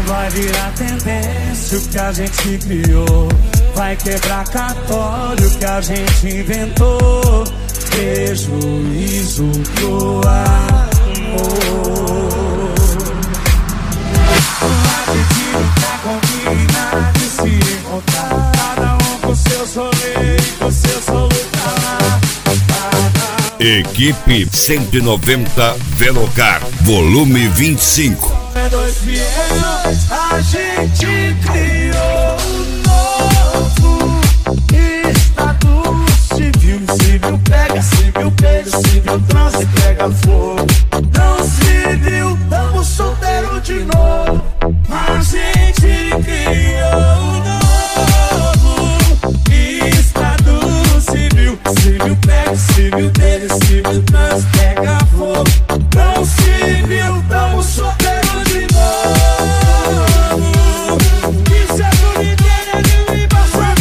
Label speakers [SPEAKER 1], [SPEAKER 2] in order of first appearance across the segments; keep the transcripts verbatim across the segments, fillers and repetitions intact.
[SPEAKER 1] vai virar tendência o que a gente criou. Vai quebrar cartório que a gente inventou. Prejuízo pro amor. A gente tá combinado de se encontrar, cada um com seus rolês, com seus soluçar.
[SPEAKER 2] Equipe cento e noventa Velocar, volume vinte e cinco.
[SPEAKER 1] É dois fiéis, a gente criou um novo estado civil. Civil pega, civil beijo, civil transe, pega fogo. Não civil, tamo solteiro de novo. A gente criou um novo estado civil. Civil pega, civil beijo, civil transe, pega fogo. Não civil, tamo solteiro de novo. Isso é doideira de me passar.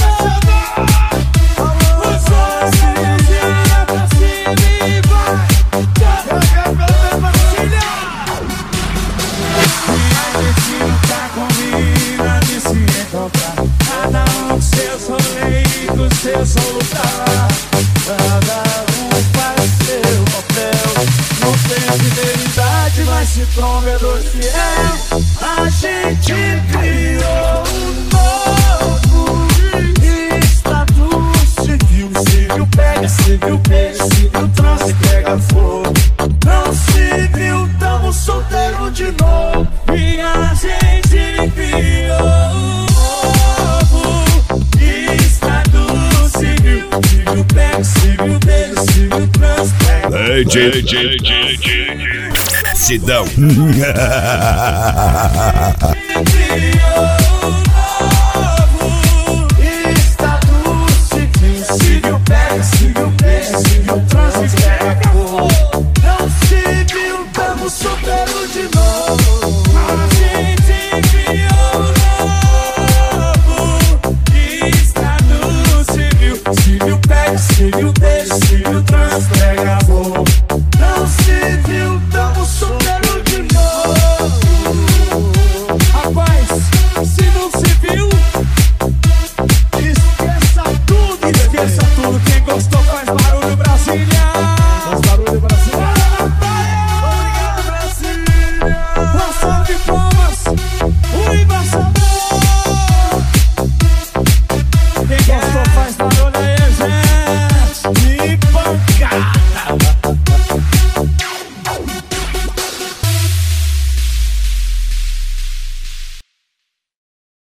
[SPEAKER 1] O sol se vira pra cima e vai. Joga pela pastilha. E a gente não tá combinando de se encontrar, cada um com seus rolês, com seus soluçar. Cada um faz seu papel. Não tem fidelidade, mas se tromba é dois fiel. A gente criou um novo estado civil. Civil pega, civil beija, civil transe, pega fogo. Não civil, tamo solteiro de novo. E a gente criou um novo estado civil. Civil pega, civil beija, civil transe, pega
[SPEAKER 2] fogo. Sidão.
[SPEAKER 1] Civil pega, civil beija, civil transe, pega fogo. Não civil, tamo solteiro de novo.